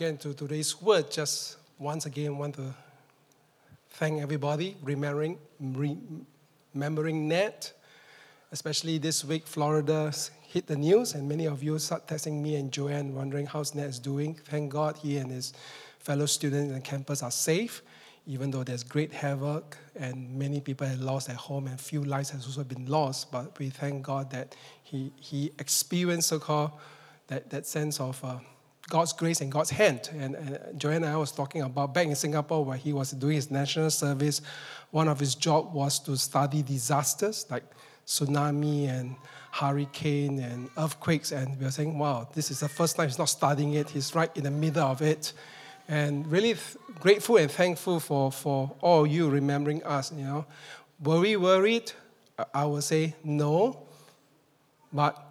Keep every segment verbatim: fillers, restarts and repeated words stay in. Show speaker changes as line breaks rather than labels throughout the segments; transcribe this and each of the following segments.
get into today's word, just once again want to thank everybody, remembering, remembering Ned, especially this week, Florida hit the news, and many of you start texting me and Joanne, wondering how Ned is doing. Thank God he and his fellow students on campus are safe, even though there's great havoc and many people have lost their home and few lives has also been lost. But we thank God that he he experienced so-called that, that sense of uh, God's grace and God's hand. And, and Joanne and I was talking about back in Singapore where he was doing his national service. One of his jobs was to study disasters like tsunami and hurricane and earthquakes. And we were saying, wow, this is the first time he's not studying it. He's right in the middle of it. And really th- grateful and thankful for, for all you remembering us, you know. Were we worried? I would say no. But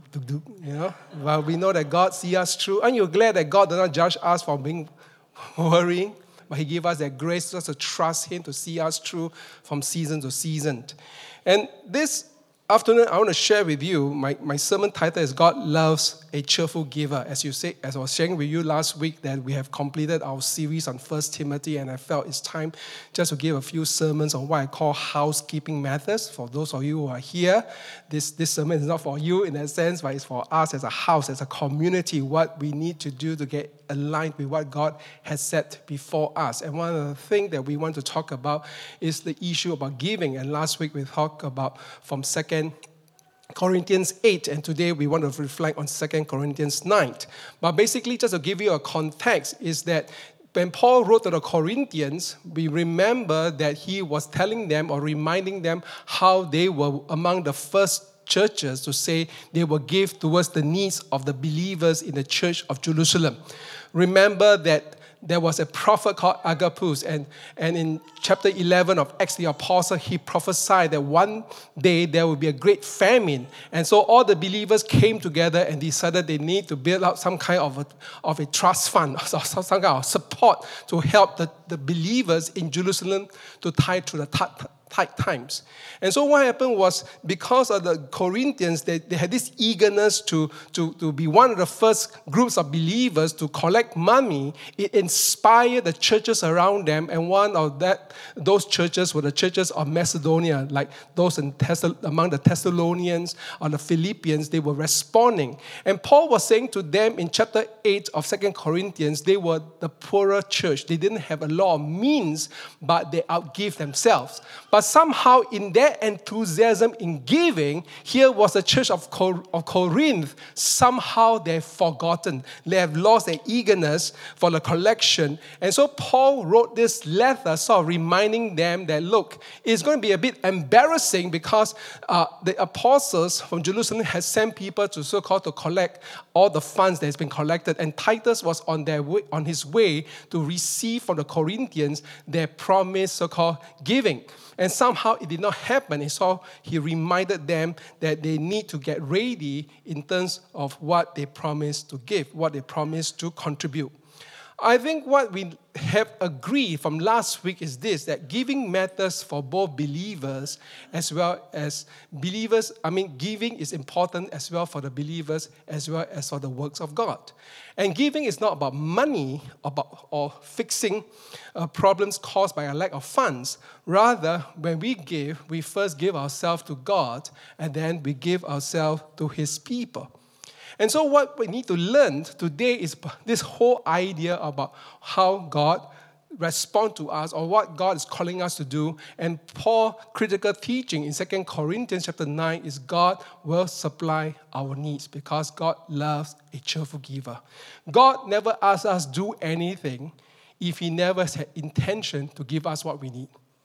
you know, well, we know that God sees us through. Aren't you glad that God does not judge us for being worrying, but He gave us that grace just to trust Him to see us through from season to season. And this afternoon, I want to share with you, my, my sermon title is God Loves a Cheerful Giver. As you say, as I was sharing with you last week, that we have completed our series on First Timothy, and I felt it's time just to give a few sermons on what I call housekeeping methods. For those of you who are here, this, this sermon is not for you in that sense, but it's for us as a house, as a community, what we need to do to get aligned with what God has set before us. And one of the things that we want to talk about is the issue about giving. And last week we talked about from Second Corinthians eight, and today we want to reflect on Second Corinthians nine. But basically, just to give you a context, is that when Paul wrote to the Corinthians, we remember that he was telling them or reminding them how they were among the first churches to say they will give towards the needs of the believers in the church of Jerusalem. Remember that there was a prophet called Agabus, and, and in chapter eleven of Acts the Apostle, he prophesied that one day there will be a great famine. And so all the believers came together and decided they need to build out some kind of a, of a trust fund, or some kind of support to help the, the believers in Jerusalem to tide through the t- tight times. And so what happened was, because of the Corinthians, they, they had this eagerness to, to, to be one of the first groups of believers to collect money. It inspired the churches around them, and one of that those churches were the churches of Macedonia, like those in Thessal- among the Thessalonians or the Philippians. They were responding. And Paul was saying to them in chapter eight of Second Corinthians, they were the poorer church. They didn't have a lot of means, but they outgive themselves. But somehow in their enthusiasm in giving, here was the church of, Cor- of Corinth. Somehow they've forgotten. They have lost their eagerness for the collection. And so Paul wrote this letter sort of reminding them that, look, it's going to be a bit embarrassing because uh, the apostles from Jerusalem had sent people to so-called to collect all the funds that has been collected. And Titus was on their way, on his way to receive from the Corinthians their promised so-called giving. And somehow it did not happen. And so he reminded them that they need to get ready in terms of what they promised to give, what they promised to contribute. I think what we have agreed from last week is this, that giving matters for both believers as well as believers. I mean, giving is important as well for the believers as well as for the works of God. And giving is not about money about, or fixing uh, problems caused by a lack of funds. Rather, when we give, we first give ourselves to God, and then we give ourselves to His people. And so what we need to learn today is this whole idea about how God responds to us, or what God is calling us to do. And Paul's critical teaching in Second Corinthians chapter nine is God will supply our needs because God loves a cheerful giver. God never asks us to do anything if He never had intention to give us what we need.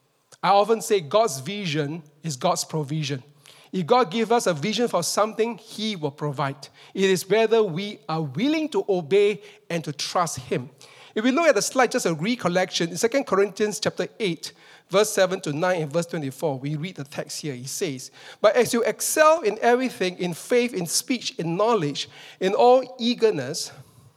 I often say God's vision is God's provision. If God gives us a vision for something, He will provide. It is whether we are willing to obey and to trust Him. If we look at the slide, just a recollection, in Second Corinthians chapter eight, verse seven to nine and verse twenty-four, we read the text here. He says, "But as you excel in everything, in faith, in speech, in knowledge, in all eagerness,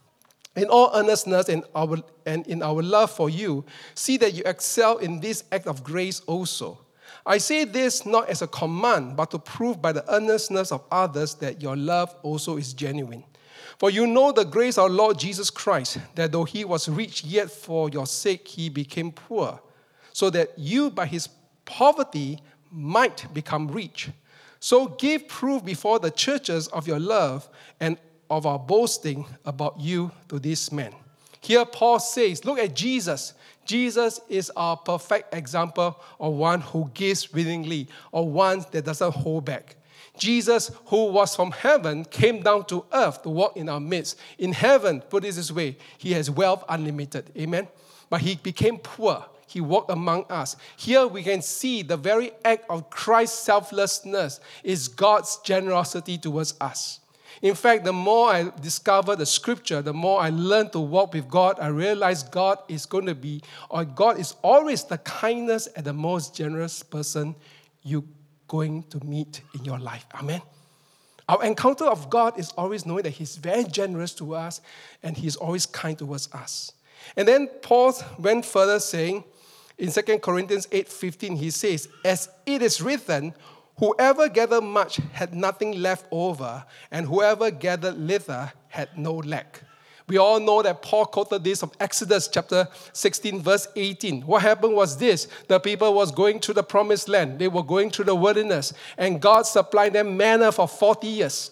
in all earnestness, and, our, and in our love for you, see that you excel in this act of grace also. I say this not as a command, but to prove by the earnestness of others that your love also is genuine. For you know the grace of our Lord Jesus Christ, that though he was rich, yet for your sake he became poor, so that you by his poverty might become rich. So give proof before the churches of your love and of our boasting about you to these men. Here Paul says, look at Jesus. Jesus is our perfect example of one who gives willingly, or one that doesn't hold back. Jesus, who was from heaven, came down to earth to walk in our midst. In heaven, put it this way, he has wealth unlimited. Amen? But he became poor. He walked among us. Here we can see the very act of Christ's selflessness is God's generosity towards us. In fact, the more I discover the scripture, the more I learn to walk with God, I realize God is going to be, or God is always the kindest and the most generous person you're going to meet in your life. Amen? Our encounter of God is always knowing that he's very generous to us and he's always kind towards us. And then Paul went further saying, in Second Corinthians eight fifteen, he says, as it is written, whoever gathered much had nothing left over, and whoever gathered little had no lack. We all know that Paul quoted this from Exodus chapter sixteen, verse eighteen. What happened was this. The people was going to the promised land. They were going through the wilderness, and God supplied them manna for forty years.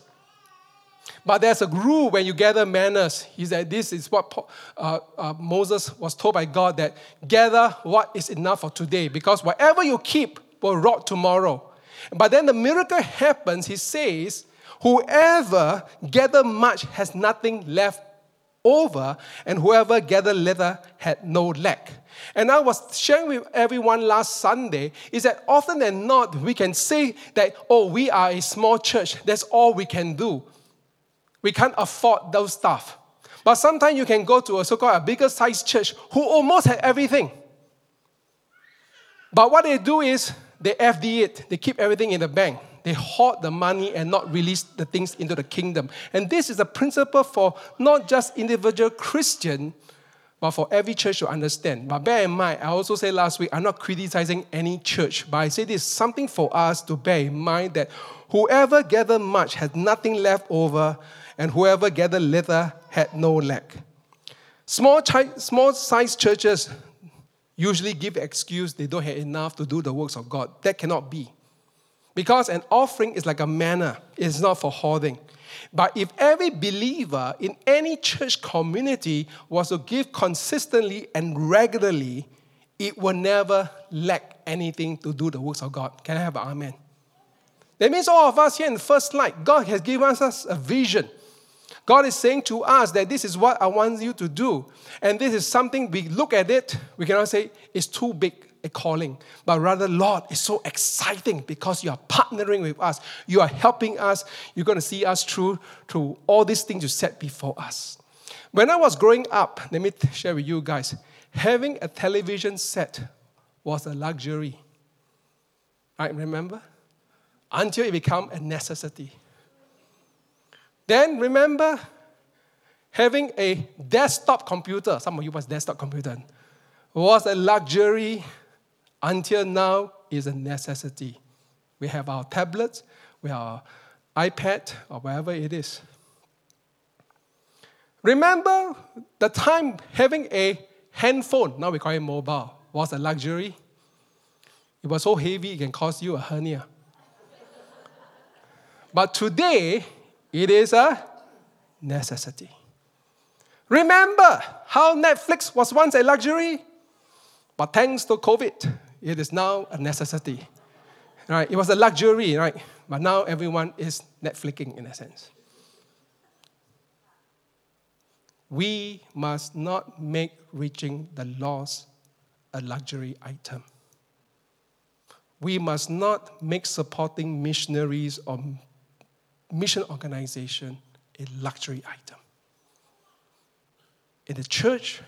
But there's a rule when you gather manna. He said this is what Paul, uh, uh, Moses was told by God, that gather what is enough for today, because whatever you keep will rot tomorrow. But then the miracle happens. He says, whoever gathered much has nothing left over, and whoever gathered little had no lack. And I was sharing with everyone last Sunday is that often than not, we can say that, oh, we are a small church. That's all we can do. We can't afford those stuff. But sometimes you can go to a so-called a bigger size church who almost had everything. But what they do is they F D it. They keep everything in the bank. They hoard the money and not release the things into the kingdom. And this is a principle for not just individual Christian, but for every church to understand. But bear in mind, I also said last week, I'm not criticizing any church, but I say this is something for us to bear in mind, that whoever gathered much had nothing left over, and whoever gathered little had no lack. Small, chi- small size churches usually give the excuse they don't have enough to do the works of God. That cannot be. Because an offering is like a manna. It's not for hoarding. But if every believer in any church community was to give consistently and regularly, it will never lack anything to do the works of God. Can I have an amen? That means all of us here in First Light, God has given us a vision. God is saying to us that this is what I want you to do. And this is something we look at it, we cannot say it's too big a calling. But rather, Lord, it's so exciting because you are partnering with us. You are helping us. You're going to see us through, through all these things you set before us. When I was growing up, let me share with you guys, having a television set was a luxury. Right, remember? Until it became a necessity. Then remember having a desktop computer. Some of you was desktop computer. Was a luxury until now is a necessity. We have our tablets, we have our iPad, or whatever it is. Remember the time having a handphone, now we call it mobile, was a luxury. It was so heavy it can cause you a hernia. But today, it is a necessity. Remember how Netflix was once a luxury, but thanks to COVID, it is now a necessity. Right? It was a luxury, right? But now everyone is Netflixing in a sense. We must not make reaching the lost a luxury item. We must not make supporting missionaries or mission organization a luxury item. In the church,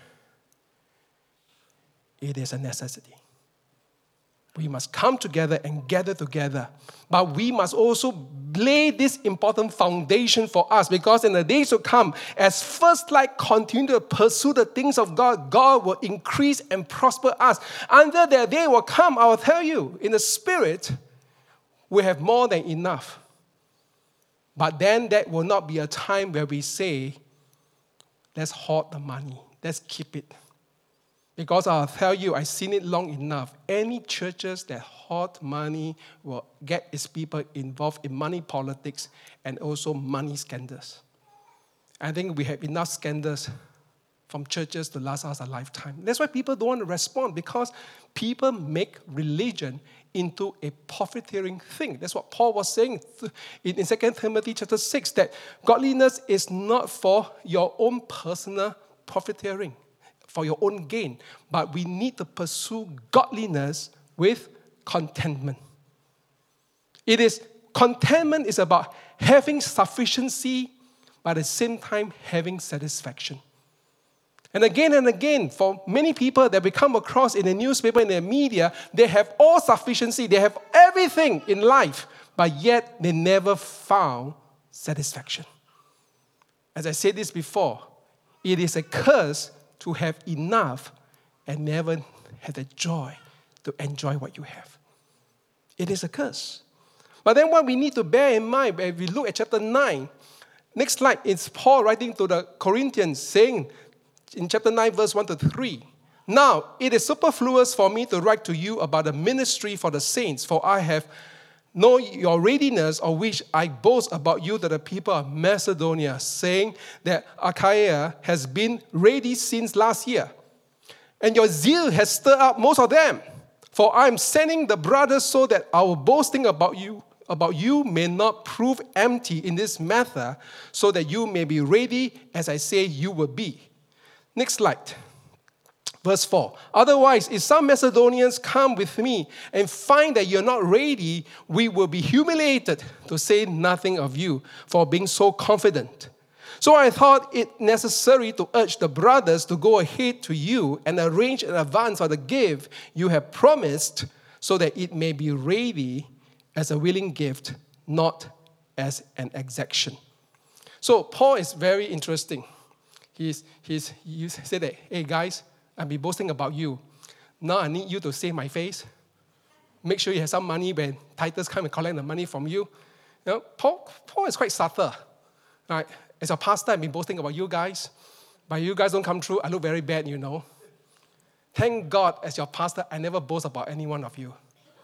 it is a necessity. We must come together and gather together. But we must also lay this important foundation for us, because in the days to come, as First Light continue to pursue the things of God, God will increase and prosper us. Until that day will come, I will tell you, in the spirit, we have more than enough. But then that will not be a time where we say, let's hoard the money. Let's keep it. Because I'll tell you, I've seen it long enough. Any churches that hoard money will get its people involved in money politics and also money scandals. I think we have enough scandals from churches to last us a lifetime. That's why people don't want to respond, because people make religion into a profiteering thing. That's what Paul was saying in Second Timothy chapter six, that godliness is not for your own personal profiteering, for your own gain, but we need to pursue godliness with contentment. It is, contentment is about having sufficiency, but at the same time having satisfaction. And again and again, for many people that we come across in the newspaper, in the media, they have all sufficiency, they have everything in life, but yet they never found satisfaction. As I said this before, it is a curse to have enough and never have the joy to enjoy what you have. It is a curse. But then what we need to bear in mind, when we look at chapter nine, next slide, it's Paul writing to the Corinthians saying, in chapter nine, verse one to three, now it is superfluous for me to write to you about the ministry for the saints, for I have known your readiness, of which I boast about you to the people of Macedonia, saying that Achaia has been ready since last year, and your zeal has stirred up most of them. For I am sending the brothers so that our boasting about you about you may not prove empty in this matter, so that you may be ready as I say you will be. Next slide. Verse four. Otherwise, if some Macedonians come with me and find that you're not ready, we will be humiliated, to say nothing of you, for being so confident. So I thought it necessary to urge the brothers to go ahead to you and arrange in advance for the gift you have promised, so that it may be ready as a willing gift, not as an exaction. So Paul is very interesting. He's, he's, he said that, hey guys, I'll be boasting about you. Now I need you to save my face. Make sure you have some money when Titus come and collect the money from you. You know, Paul, Paul is quite subtle. Right? As a pastor, I've been boasting about you guys. But you guys don't come through, I look very bad, you know. Thank God, as your pastor, I never boast about any one of you.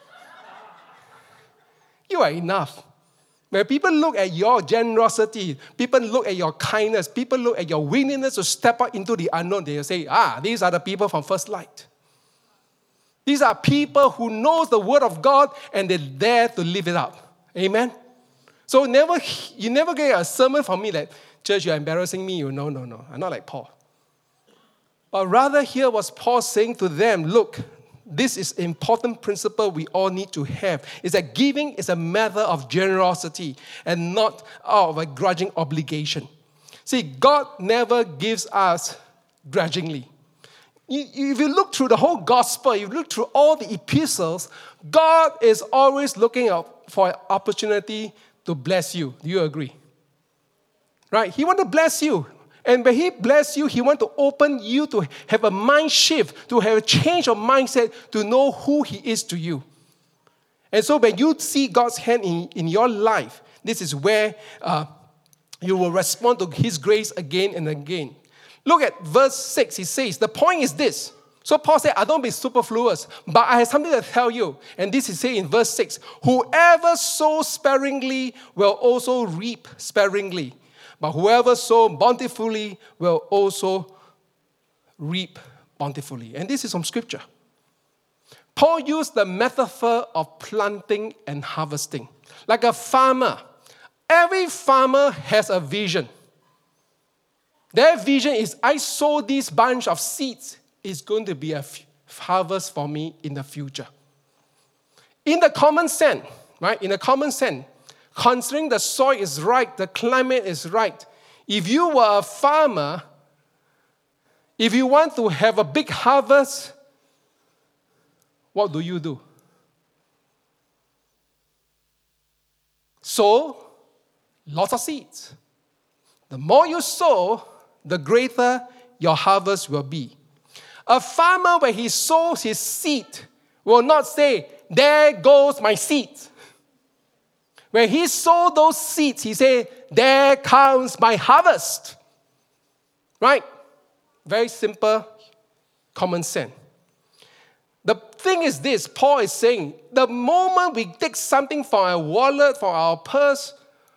You are enough. When people look at your generosity, people look at your kindness, people look at your willingness to step out into the unknown, they will say, ah, these are the people from First Light. These are people who know the Word of God and they dare to live it up. Amen? So never, you never get a sermon from me like, church, you're embarrassing me. You know, no, no. I'm not like Paul. But rather here was Paul saying to them, look, this is an important principle we all need to have. Is that giving is a matter of generosity and not out of a grudging obligation. See, God never gives us grudgingly. If you look through the whole gospel, if you look through all the epistles, God is always looking out for an opportunity to bless you. Do you agree? Right? He wants to bless you. And when He bless you, He wants to open you to have a mind shift, to have a change of mindset, to know who He is to you. And so when you see God's hand in, in your life, this is where uh, you will respond to His grace again and again. Look at verse six. He says, the point is this. So Paul said, I don't be superfluous, but I have something to tell you. And this is said in verse six. Whoever sows sparingly will also reap sparingly. But whoever sows bountifully will also reap bountifully. And this is from Scripture. Paul used the metaphor of planting and harvesting. Like a farmer. Every farmer has a vision. Their vision is, I sow this bunch of seeds. It's going to be a harvest for me in the future. In the common sense, right? In the common sense, considering the soil is right, the climate is right. If you were a farmer, if you want to have a big harvest, what do you do? Sow lots of seeds. The more you sow, the greater your harvest will be. A farmer, when he sows his seed, will not say, there goes my seed. When he sowed those seeds, he said, there comes my harvest. Right? Very simple, common sense. The thing is this, Paul is saying, the moment we take something from our wallet, from our purse,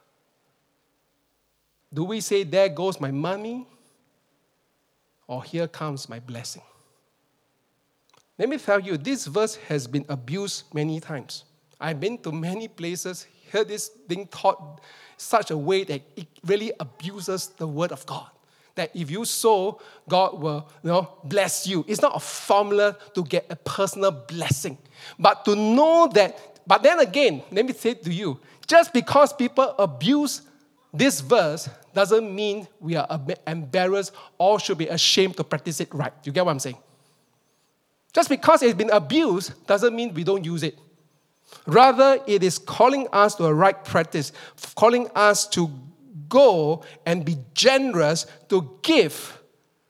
do we say, there goes my money? Or here comes my blessing? Let me tell you, this verse has been abused many times. I've been to many places, heard this thing taught such a way that it really abuses the word of God. That if you sow, God will, you know, bless you. It's not a formula to get a personal blessing. But to know that, but then again, let me say to you, just because people abuse this verse doesn't mean we are embarrassed or should be ashamed to practice it right. You get what I'm saying? Just because it's been abused doesn't mean we don't use it. Rather, it is calling us to a right practice, calling us to go and be generous, to give.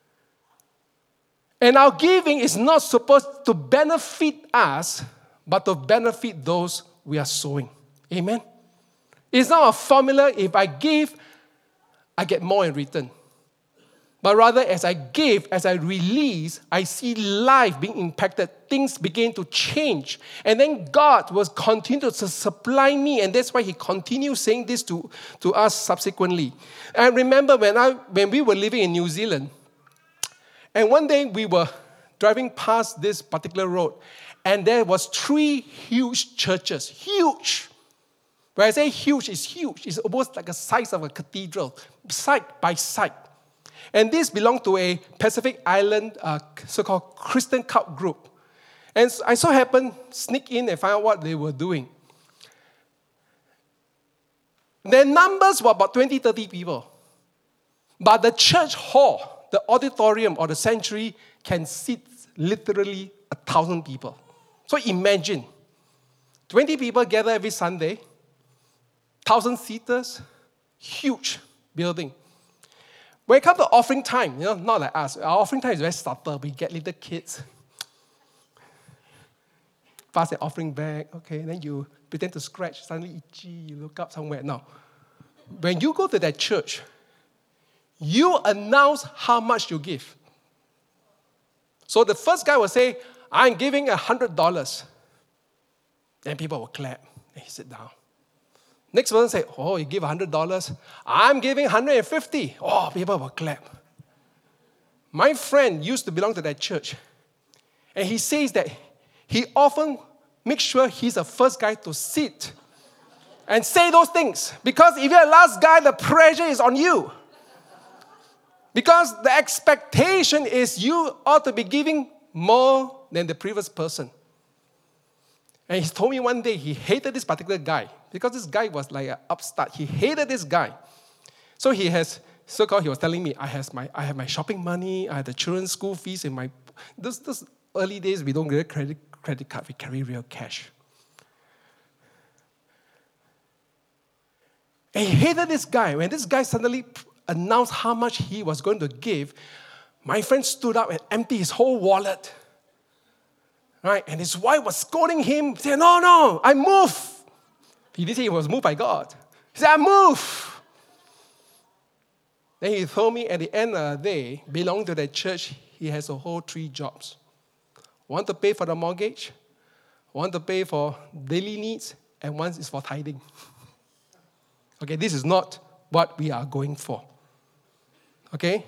And our giving is not supposed to benefit us, but to benefit those we are sowing. Amen? It's not a formula, if I give, I get more in return. But rather, as I give, as I release, I see life being impacted. Things begin to change. And then God will continue to supply me. And that's why he continues saying this to, to us subsequently. And remember when, I, when we were living in New Zealand, and one day we were driving past this particular road, and there was three huge churches. Huge. When I say huge, it's huge. It's almost like the size of a cathedral, side by side. And this belonged to a Pacific Island uh, so-called Christian cult group. And I so happened sneak in and find out what they were doing. Their numbers were about twenty, thirty people. But the church hall, the auditorium or the sanctuary can seat literally a thousand people. So imagine, twenty people gather every Sunday, thousand seaters, huge building. When it comes to offering time, you know, not like us. Our offering time is very subtle. We get little kids, pass the offering bag, okay, and then you pretend to scratch, suddenly itchy, you look up somewhere. Now, when you go to that church, you announce how much you give. So the first guy will say, I'm giving one hundred dollars. Then people will clap, and he sit down. Next person say, oh, you give one hundred dollars. I'm giving one hundred fifty dollars. Oh, people will clap. My friend used to belong to that church. And he says that he often makes sure he's the first guy to sit and say those things. Because if you're the last guy, the pressure is on you. Because the expectation is you ought to be giving more than the previous person. And he told me one day he hated this particular guy because this guy was like an upstart. He hated this guy. So he has, so-called, he was telling me, I have my, I have my shopping money, I have the children's school fees in my, those, those early days, we don't get credit, credit card, we carry real cash. And he hated this guy. When this guy suddenly announced how much he was going to give, my friend stood up and emptied his whole wallet. Right? And his wife was scolding him, saying, no, no, I move. He didn't say he was moved by God. He said, I move. Then he told me at the end of the day, belonging to that church, he has a whole three jobs. One to pay for the mortgage, one to pay for daily needs, and one is for tithing. Okay, this is not what we are going for. Okay?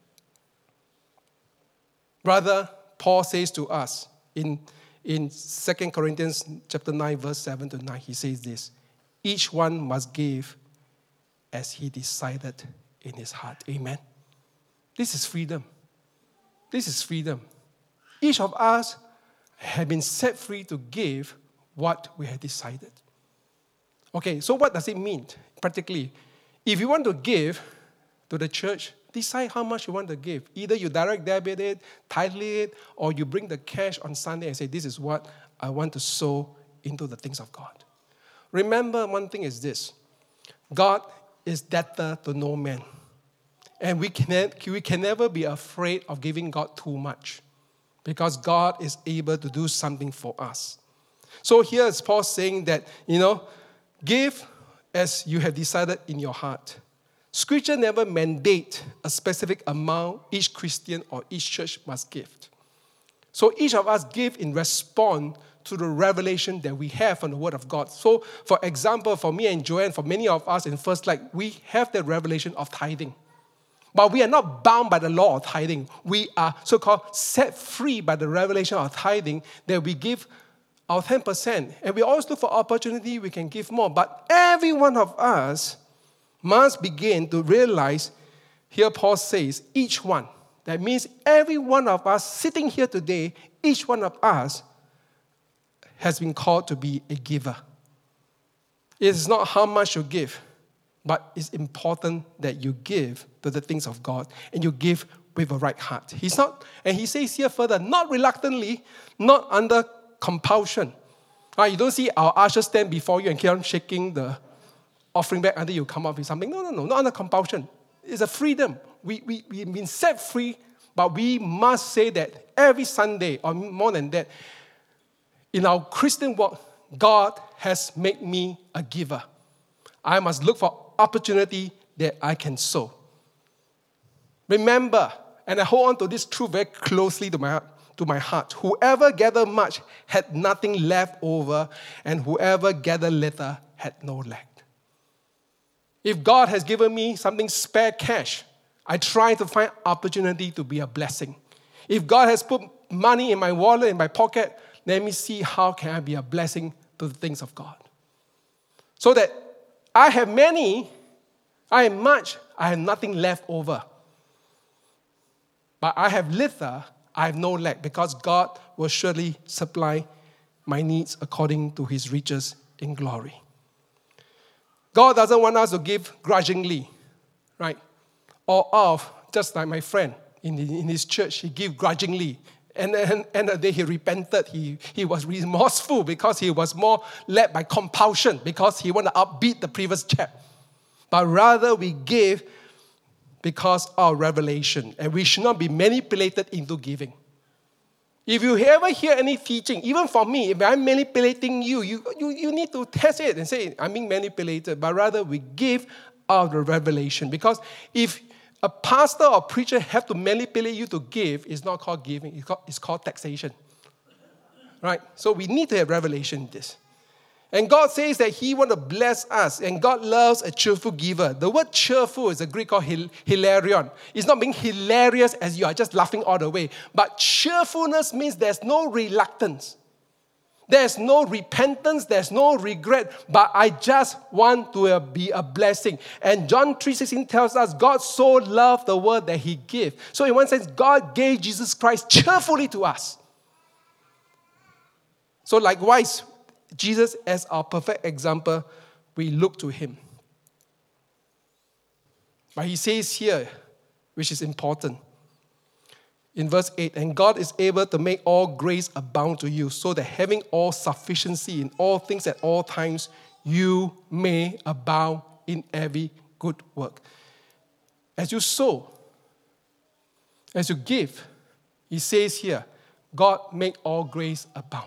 Rather, Paul says to us, In, in Second Corinthians chapter nine, verse seven to nine, he says this, each one must give as he decided in his heart. Amen. This is freedom. This is freedom. Each of us have been set free to give what we have decided. Okay, so what does it mean practically? If you want to give to the church, decide how much you want to give. Either you direct debit it, tithe it, or you bring the cash on Sunday and say, this is what I want to sow into the things of God. Remember, one thing is this. God is debtor to no man. And we can, we can never be afraid of giving God too much because God is able to do something for us. So here is Paul saying that, you know, give as you have decided in your heart. Scripture never mandate a specific amount each Christian or each church must give. So each of us give in response to the revelation that we have from the Word of God. So, for example, for me and Joanne, for many of us in First Light, we have the revelation of tithing. But we are not bound by the law of tithing. We are so-called set free by the revelation of tithing that we give our ten percent. And we always look for opportunity we can give more. But every one of us must begin to realize, here Paul says, each one. That means every one of us sitting here today, each one of us has been called to be a giver. It is not how much you give, but it's important that you give to the things of God and you give with a right heart. He's not, and he says here further, not reluctantly, not under compulsion. Right, you don't see our usher stand before you and keep on shaking the offering back until you come up with something. No, no, no, not under compulsion. It's a freedom. We, we, we've been set free, but we must say that every Sunday, or more than that, in our Christian walk, God has made me a giver. I must look for opportunity that I can sow. Remember, and I hold on to this truth very closely to my, to my heart, whoever gathered much had nothing left over, and whoever gathered little had no lack. If God has given me something spare cash, I try to find opportunity to be a blessing. If God has put money in my wallet, in my pocket, let me see how can I be a blessing to the things of God. So that I have many, I have much, I have nothing left over. But I have little, I have no lack, because God will surely supply my needs according to his riches in glory. God doesn't want us to give grudgingly, right? Or off, just like my friend in, in his church, he gave grudgingly. And then end of the day, he repented. He, he was remorseful because he was more led by compulsion because he wanted to outbeat the previous chap. But rather, we give because of revelation. And we should not be manipulated into giving. If you ever hear any teaching, even for me, if I'm manipulating you, you, you, you need to test it and say, I'm being manipulated. But rather, we give out of the revelation. Because if a pastor or preacher have to manipulate you to give, it's not called giving, it's called, it's called taxation. Right? So we need to have revelation in this. And God says that he wants to bless us, and God loves a cheerful giver. The word cheerful is a Greek called hilarion. It's not being hilarious as you are just laughing all the way. But cheerfulness means there's no reluctance. There's no repentance, there's no regret, but I just want to be a blessing. And John three sixteen tells us God so loved the world that he gave. So in one sense, God gave Jesus Christ cheerfully to us. So likewise, Jesus as our perfect example, we look to him. But he says here, which is important, in verse eight, and God is able to make all grace abound to you, so that having all sufficiency in all things at all times, you may abound in every good work. As you sow, as you give, he says here, God make all grace abound.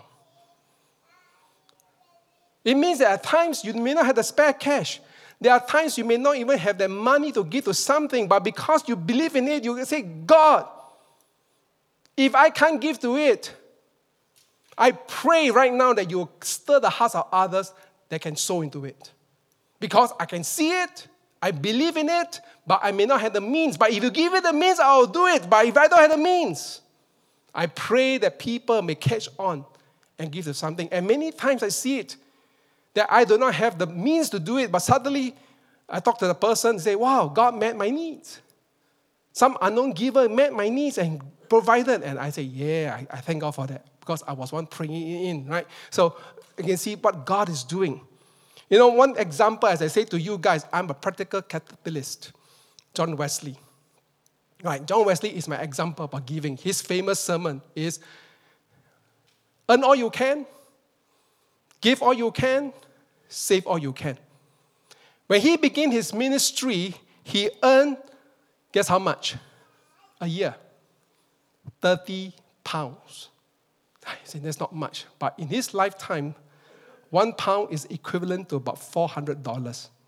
It means that at times you may not have the spare cash. There are times you may not even have the money to give to something, but because you believe in it, you say, God, if I can't give to it, I pray right now that you stir the hearts of others that can sow into it. Because I can see it, I believe in it, but I may not have the means. But if you give it the means, I'll do it. But if I don't have the means, I pray that people may catch on and give to something. And many times I see it, that I do not have the means to do it, but suddenly I talk to the person and say, wow, God met my needs. Some unknown giver met my needs and provided. And I say, yeah, I, I thank God for that, because I was one praying it in, right? So you can see what God is doing. You know, one example, as I say to you guys, I'm a practical capitalist, John Wesley. Right, John Wesley is my example about giving. His famous sermon is, earn all you can, give all you can, save all you can. When he began his ministry, he earned, guess how much? A year. thirty pounds. I say that's not much. But in his lifetime, one pound is equivalent to about four hundred dollars.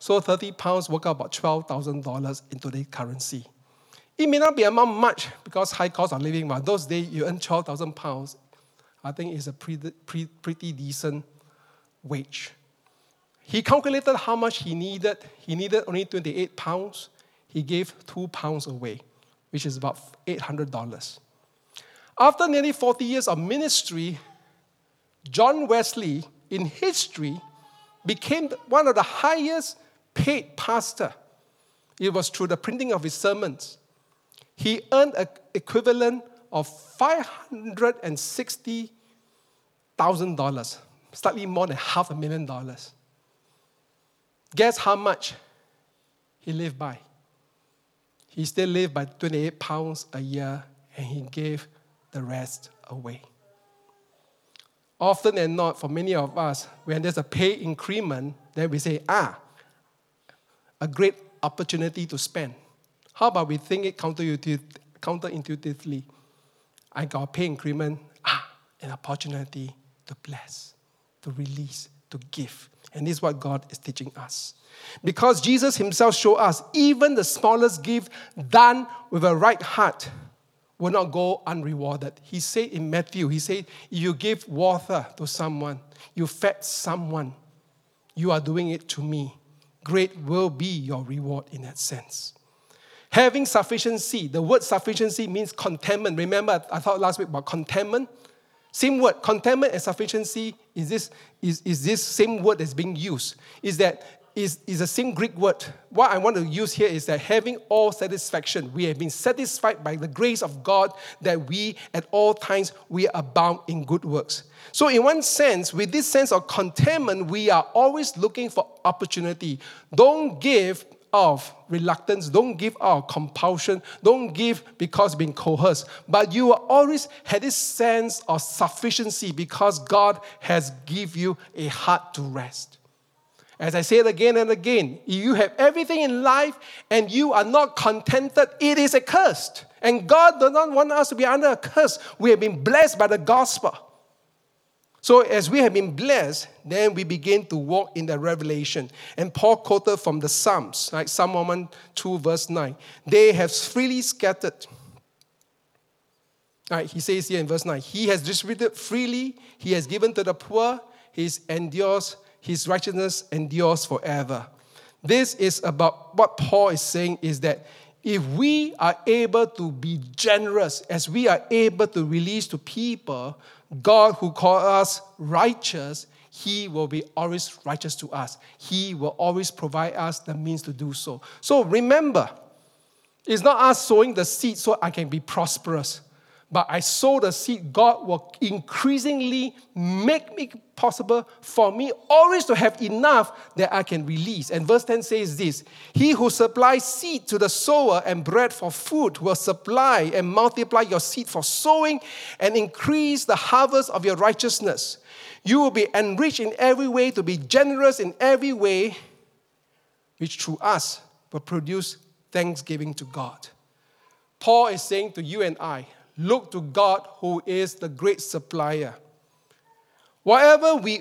So thirty pounds work out about twelve thousand dollars in today's currency. It may not be amount much because high cost of living, but those days you earn twelve thousand pounds. I think it's a pretty, pretty, pretty decent wage. He calculated how much he needed. He needed only twenty-eight pounds. He gave two pounds away, which is about eight hundred dollars. After nearly forty years of ministry, John Wesley, in history, became one of the highest paid pastor. It was through the printing of his sermons. He earned an equivalent of five hundred sixty thousand dollars, slightly more than half a million dollars. Guess how much he lived by? He still lived by twenty-eight pounds a year, and he gave the rest away. Often and not, for many of us, when there's a pay increment, then we say, ah, a great opportunity to spend. How about we think it counterintuitively? I got a pay increment, ah, an opportunity to bless, to release, to give. And this is what God is teaching us. Because Jesus himself showed us, even the smallest gift done with a right heart will not go unrewarded. He said in Matthew, he said, if you give water to someone, you fed someone, you are doing it to me. Great will be your reward in that sense. Having sufficiency, the word sufficiency means contentment. Remember, I thought last week about contentment. Same word, contentment and sufficiency is this, is, is this same word that's being used. Is that is, is the same Greek word. What I want to use here is that having all satisfaction. We have been satisfied by the grace of God that we, at all times, we abound in good works. So in one sense, with this sense of contentment, we are always looking for opportunity. Don't give of reluctance, don't give out of compulsion, don't give because being coerced, but you will always have this sense of sufficiency because God has given you a heart to rest. As I say it again and again, if you have everything in life and you are not contented, it is a curse. And God does not want us to be under a curse. We have been blessed by the gospel. So as we have been blessed, then we begin to walk in the revelation. And Paul quoted from the Psalms, like Psalm one oh two verse nine. They have freely scattered. Right, he says here in verse nine, he has distributed freely, he has given to the poor, his endures, his righteousness endures forever. This is about what Paul is saying is that if we are able to be generous, as we are able to release to people, God who called us righteous, he will be always righteous to us. He will always provide us the means to do so. So remember, it's not us sowing the seed so I can be prosperous. But I sow the seed, God will increasingly make it possible for me always to have enough that I can release. And verse ten says this, he who supplies seed to the sower and bread for food will supply and multiply your seed for sowing and increase the harvest of your righteousness. You will be enriched in every way to be generous in every way, which through us will produce thanksgiving to God. Paul is saying to you and I, look to God who is the great supplier. Whatever we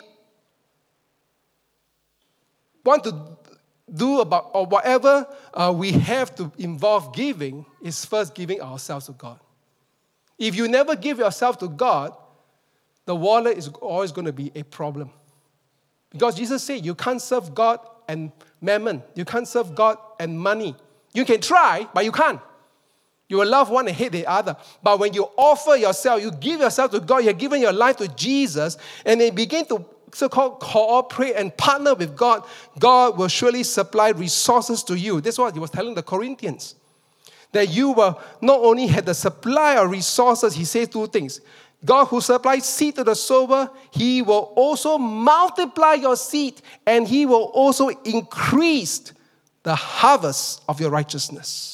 want to do about, or whatever uh, we have to involve giving, is first giving ourselves to God. If you never give yourself to God, the wallet is always going to be a problem. Because Jesus said you can't serve God and mammon. You can't serve God and money. You can try, but you can't. You will love one and hate the other. But when you offer yourself, you give yourself to God, you're giving your life to Jesus, and they begin to so-called cooperate and partner with God, God will surely supply resources to you. That's what he was telling the Corinthians. That you will not only have the supply of resources, he says two things. God who supplies seed to the sower, he will also multiply your seed, and he will also increase the harvest of your righteousness.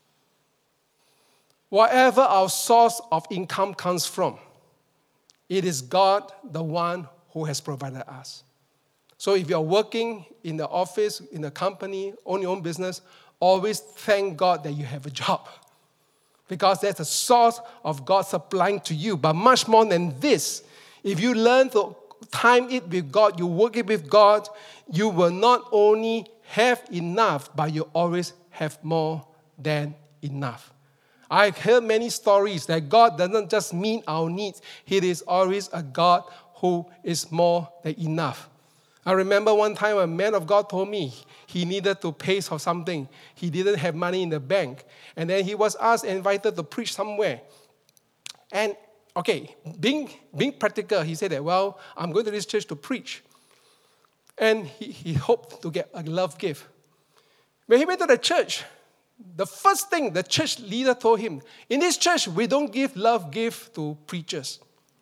Whatever our source of income comes from, it is God, the one who has provided us. So if you're working in the office, in the company, own your own business, always thank God that you have a job. Because that's a source of God supplying to you. But much more than this, if you learn to time it with God, you work it with God, you will not only have enough, but you always have more than enough. I've heard many stories that God doesn't just meet our needs. He is always a God who is more than enough. I remember one time a man of God told me he needed to pay for something. He didn't have money in the bank. And then he was asked and invited to preach somewhere. And, okay, being, being practical, he said that, well, I'm going to this church to preach. And he, he hoped to get a love gift. When he went to the church, the first thing the church leader told him, in this church, we don't give love gift to preachers.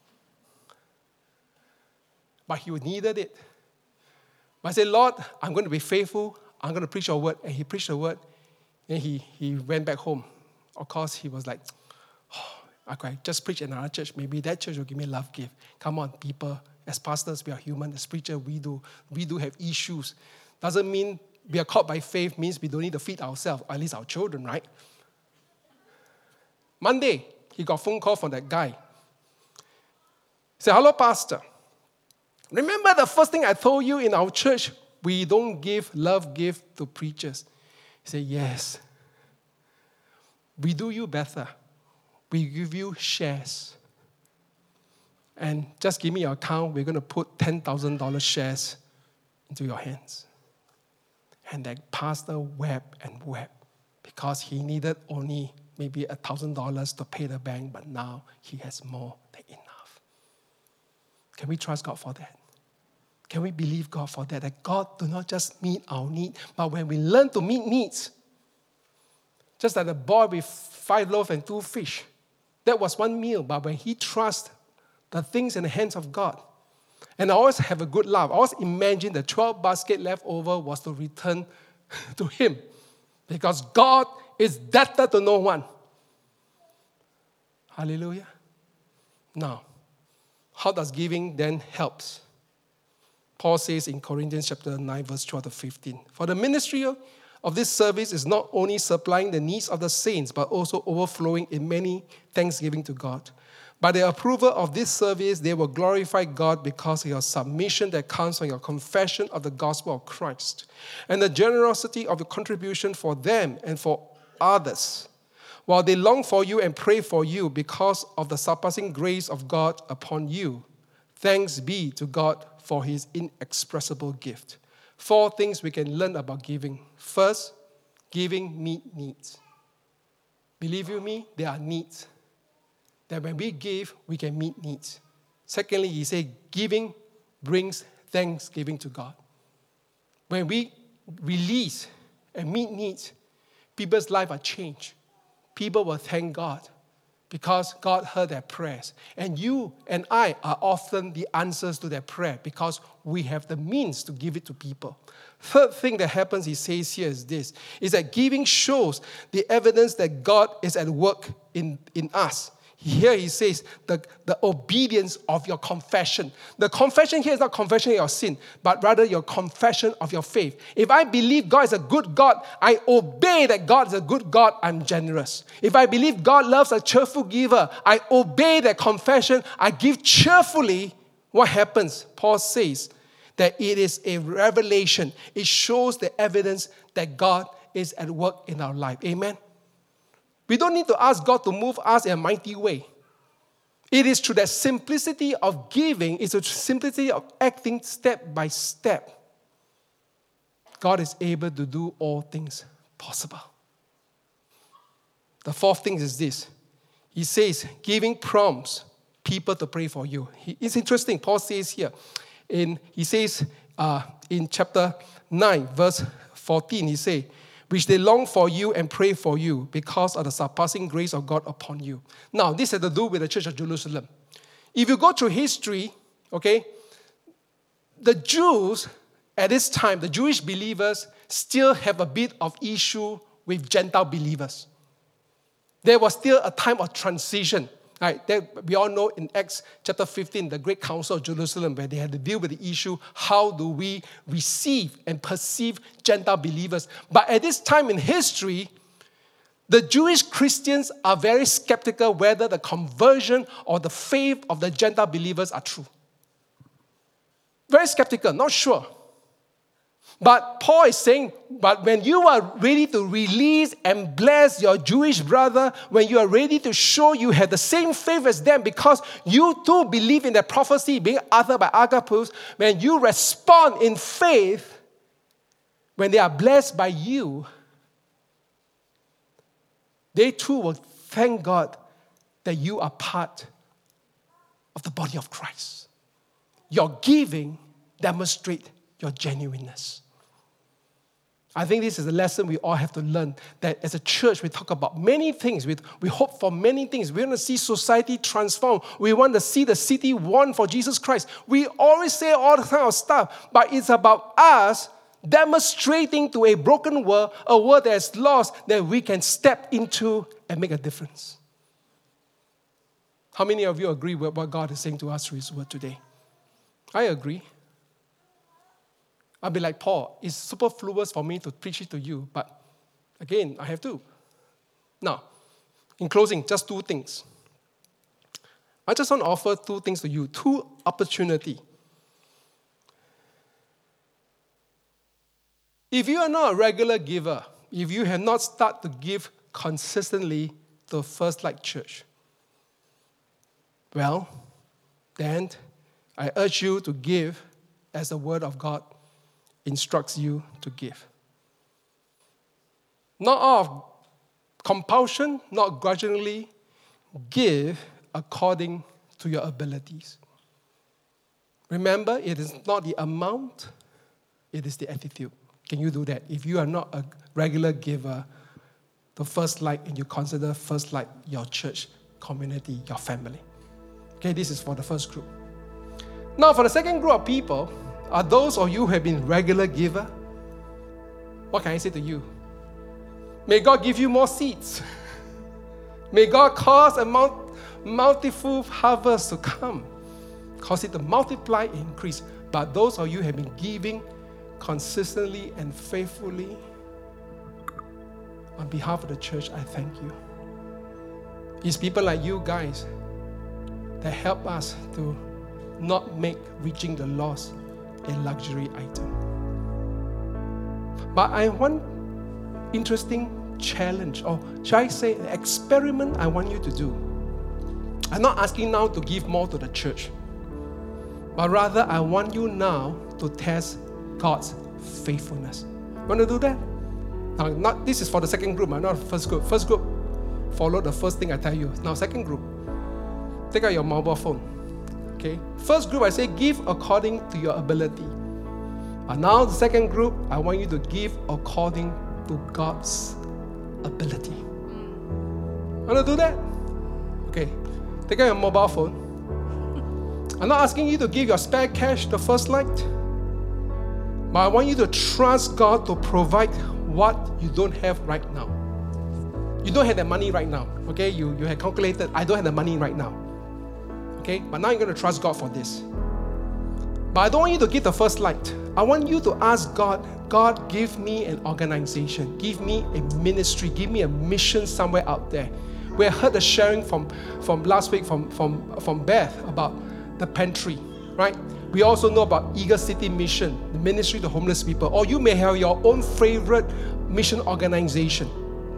But he needed it. But I said, Lord, I'm going to be faithful. I'm going to preach your word. And he preached the word. Then he, he went back home. Of course, he was like, oh, okay, just preach in another church. Maybe that church will give me a love gift. Come on, people. As pastors, we are human. As preachers, we do, we do have issues. Doesn't mean we are caught by faith, means we don't need to feed ourselves, or at least our children, right? Monday, he got a phone call from that guy. He said, hello, pastor. Remember the first thing I told you in our church, we don't give love gift to preachers. He said, yes. We do you better. We give you shares. And just give me your account. We're going to put ten thousand dollars shares into your hands. And that pastor wept and wept because he needed only maybe one thousand dollars to pay the bank, but now he has more than enough. Can we trust God for that? Can we believe God for that? That God do not just meet our need, but when we learn to meet needs, just like the boy with five loaves and two fish, that was one meal, but when he trusts the things in the hands of God, and I always have a good laugh. I always imagine the twelve basket left over was to return to him because God is debtor to no one. Hallelujah. Now, how does giving then helps? Paul says in Corinthians chapter nine, verse twelve to fifteen, for the ministry of this service is not only supplying the needs of the saints, but also overflowing in many thanksgiving to God. By the approval of this service, they will glorify God because of your submission that comes from your confession of the gospel of Christ and the generosity of your contribution for them and for others, while they long for you and pray for you because of the surpassing grace of God upon you. Thanks be to God for his inexpressible gift. Four things we can learn about giving. First, giving meet needs. Believe you me, there are needs. That when we give, we can meet needs. Secondly, he said, giving brings thanksgiving to God. When we release and meet needs, people's lives are changed. People will thank God because God heard their prayers. And you and I are often the answers to their prayer because we have the means to give it to people. Third thing that happens, he says here, is this, is that giving shows the evidence that God is at work in, in us. Here he says the, the obedience of your confession. The confession here is not confession of your sin, but rather your confession of your faith. If I believe God is a good God, I obey that God is a good God, I'm generous. If I believe God loves a cheerful giver, I obey that confession, I give cheerfully. What happens? Paul says that it is a revelation. It shows the evidence that God is at work in our life. Amen? We don't need to ask God to move us in a mighty way. It is through that simplicity of giving, it's a simplicity of acting step by step. God is able to do all things possible. The fourth thing is this. He says, giving prompts people to pray for you. He, it's interesting. Paul says here, in, he says uh, in chapter nine, verse fourteen, he says, which they long for you and pray for you because of the surpassing grace of God upon you. Now, this has to do with the Church of Jerusalem. If you go through history, okay, the Jews at this time, the Jewish believers still have a bit of issue with Gentile believers. There was still a time of transition. Right, that we all know in Acts chapter fifteen, the Great Council of Jerusalem, where they had to deal with the issue, how do we receive and perceive Gentile believers? But at this time in history, the Jewish Christians are very skeptical whether the conversion or the faith of the Gentile believers are true. Very skeptical, not sure. But Paul is saying, but when you are ready to release and bless your Jewish brother, when you are ready to show you have the same faith as them because you too believe in the prophecy being uttered by Agabus, when you respond in faith, when they are blessed by you, they too will thank God that you are part of the body of Christ. Your giving demonstrates your genuineness. I think this is a lesson we all have to learn, that as a church, we talk about many things. We, we hope for many things. We want to see society transform. We want to see the city won for Jesus Christ. We always say all the kind of stuff, but it's about us demonstrating to a broken world, a world that is lost, that we can step into and make a difference. How many of you agree with what God is saying to us through His word today? I agree. I'll be like, Paul, it's superfluous for me to preach it to you, but again, I have to. Now, in closing, just two things. I just want to offer two things to you, two opportunities. If you are not a regular giver, if you have not started to give consistently to First Light Church, well, then I urge you to give as the Word of God instructs you to give. Not out of compulsion, not grudgingly, give according to your abilities. Remember, it is not the amount, it is the attitude. Can you do that? If you are not a regular giver, the First Light, and you consider First Light your church, community, your family. Okay, this is for the first group. Now, for the second group of people, are those of you who have been regular giver? What can I say to you? May God give you more seeds. May God cause a multifold harvest to come. Cause it to multiply and increase. But those of you who have been giving consistently and faithfully, on behalf of the church, I thank you. It's people like you guys that help us to not make reaching the lost a luxury item. But I want interesting challenge, or shall I say an experiment I want you to do. I'm not asking now to give more to the church, but rather I want you now to test God's faithfulness. Want to do that? Now, not, this is for the second group, not the first group. First group, follow the first thing I tell you. Now, second group, take out your mobile phone. Okay. First group, I say give according to your ability. And now the second group, I want you to give according to God's ability. Want to do that? Okay. Take out your mobile phone. I'm not asking you to give your spare cash to First Light, but I want you to trust God to provide what you don't have right now. You don't have that money right now. Okay. You, you have calculated, I don't have the money right now. Okay, but now you're going to trust God for this. But I don't want you to give the First Light. I want you to ask God, God, give me an organization, give me a ministry, give me a mission somewhere out there. We heard the sharing from, from last week from, from, from Beth about the pantry, right? We also know about Eagle City Mission, the ministry to homeless people. Or you may have your own favorite mission organization.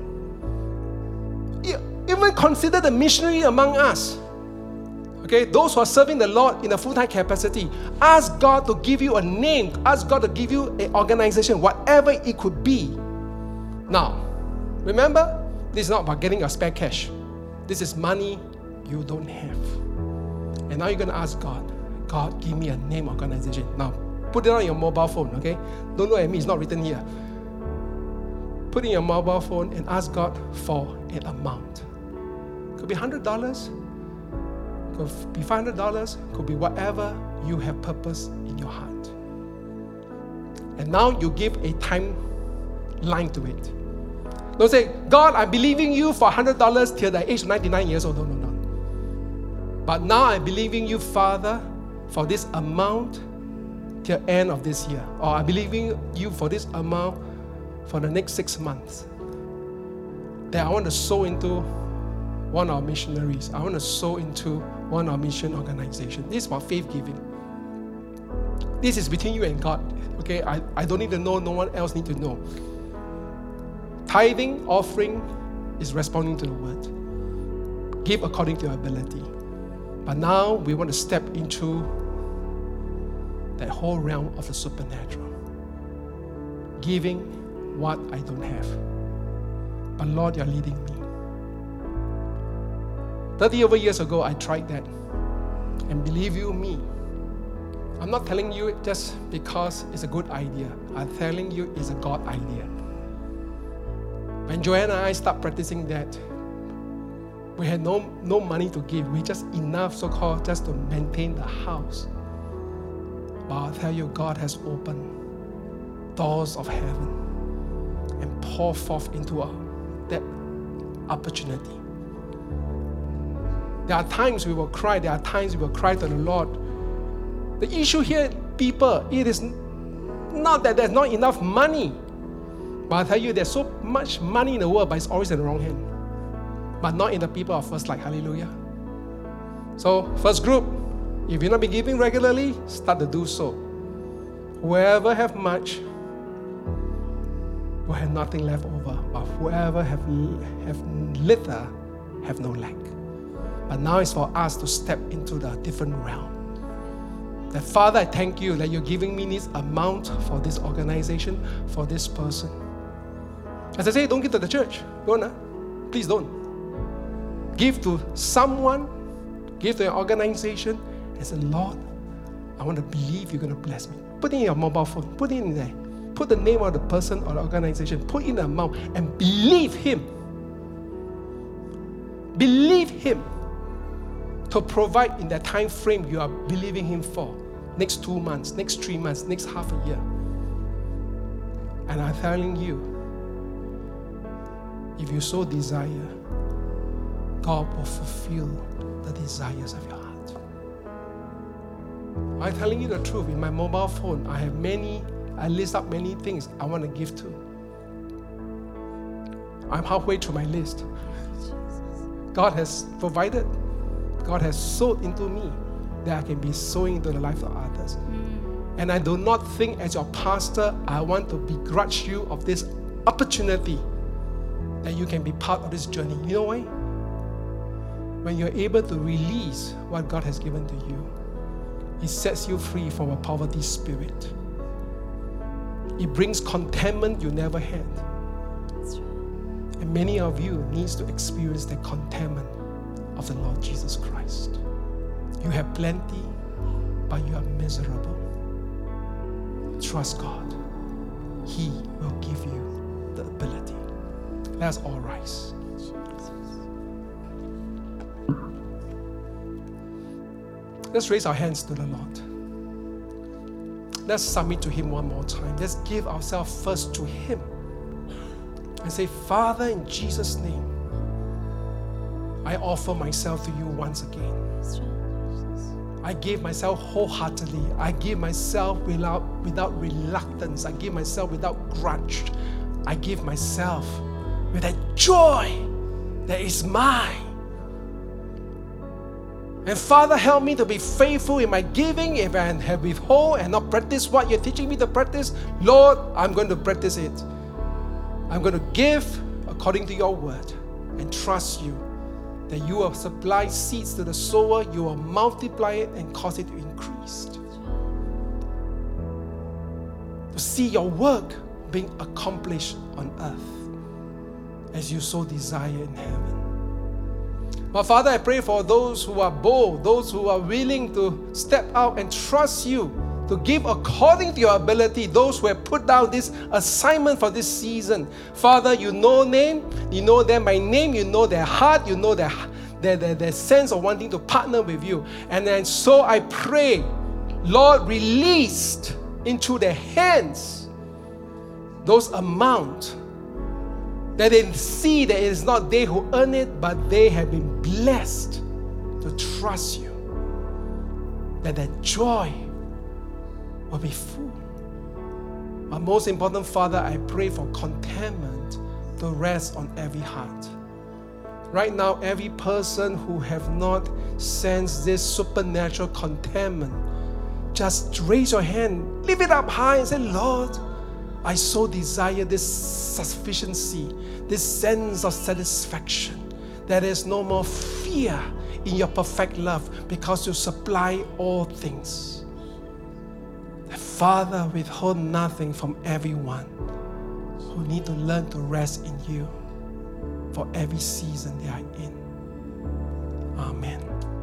Even consider the missionary among us. Okay, those who are serving the Lord in a full-time capacity, ask God to give you a name, ask God to give you an organization, whatever it could be. Now, remember, this is not about getting your spare cash. This is money you don't have. And now you're going to ask God, God, give me a name organization. Now, put it on your mobile phone, okay? Don't look at me, it's not written here. Put in your mobile phone and ask God for an amount. Could be one hundred dollars. Could be five hundred dollars, could be whatever you have purpose in your heart. And now you give a timeline to it. Don't say, God, I'm believing you for one hundred dollars till the age of ninety-nine years old. No, no, no. But now I'm believing you, Father, for this amount till end of this year. Or I'm believing you for this amount for the next six months. That I want to sow into one of our missionaries. I want to sow into one of our mission organizations. This is about faith giving. This is between you and God. Okay, I, I don't need to know, no one else need to know. Tithing, offering is responding to the word. Give according to your ability. But now we want to step into that whole realm of the supernatural. Giving what I don't have. But Lord, you're leading me. thirty over years ago, I tried that. And believe you me, I'm not telling you just because it's a good idea. I'm telling you it's a God idea. When Joanna and I start practicing that, we had no, no money to give. We just enough, so-called, just to maintain the house. But I'll tell you, God has opened doors of heaven and poured forth into our, that opportunity. There are times we will cry. There are times we will cry to the Lord. The issue here, people, it is not that there's not enough money. But I tell you, there's so much money in the world, but it's always in the wrong hand. But not in the people of First Light. Hallelujah. So, first group, if you've not been giving regularly, start to do so. Whoever have much will have nothing left over. But whoever have, have little, have no lack. But now it's for us to step into the different realm. That Father, I thank you that you're giving me this amount for this organization, for this person. As I say, don't give to the church. Don't, uh? Please don't. Give to someone, give to an organization, and say, Lord, I want to believe you're going to bless me. Put it in your mobile phone. Put it in there. Put the name of the person or the organization. Put in the amount and believe Him. Believe Him to provide in that time frame you are believing Him for. Next two months, next three months, next half a year. And I'm telling you, if you so desire, God will fulfill the desires of your heart. I'm telling you the truth. In my mobile phone, I have many, I list up many things I want to give to. I'm halfway through my list. God has provided. God has sowed into me that I can be sowing into the life of others. Mm. And I do not think as your pastor, I want to begrudge you of this opportunity that you can be part of this journey. You know why? When you're able to release what God has given to you, it sets you free from a poverty spirit. It brings contentment you never had. That's right. And many of you needs to experience the contentment of the Lord Jesus Christ. You have plenty, but you are miserable. Trust God. He will give you the ability. Let's all rise. Let's raise our hands to the Lord. Let's submit to Him one more time. Let's give ourselves first to Him and say, Father, in Jesus' name, I offer myself to you once again. I give myself wholeheartedly. I give myself without, without reluctance. I give myself without grudge. I give myself with that joy that is mine. And Father, help me to be faithful in my giving. If I have withhold and not practice what you're teaching me to practice, Lord, I'm going to practice it. I'm going to give according to your word and trust you that you will supply seeds to the sower, you will multiply it and cause it to increase. To see your work being accomplished on earth as you so desire in heaven. But Father, I pray for those who are bold, those who are willing to step out and trust you, to give according to your ability, those who have put down this assignment for this season. Father, you know name, you know them by name, you know their heart, you know their, their, their, their sense of wanting to partner with you. And then so I pray, Lord, released into their hands those amounts that they see that it is not they who earn it, but they have been blessed to trust you. That their joy will be full. But most important, Father, I pray for contentment to rest on every heart. Right now, every person who have not sensed this supernatural contentment, just raise your hand, lift it up high and say, Lord, I so desire this sufficiency, this sense of satisfaction. There is no more fear in your perfect love because you supply all things. Father, withhold nothing from everyone who need to learn to rest in you for every season they are in. Amen.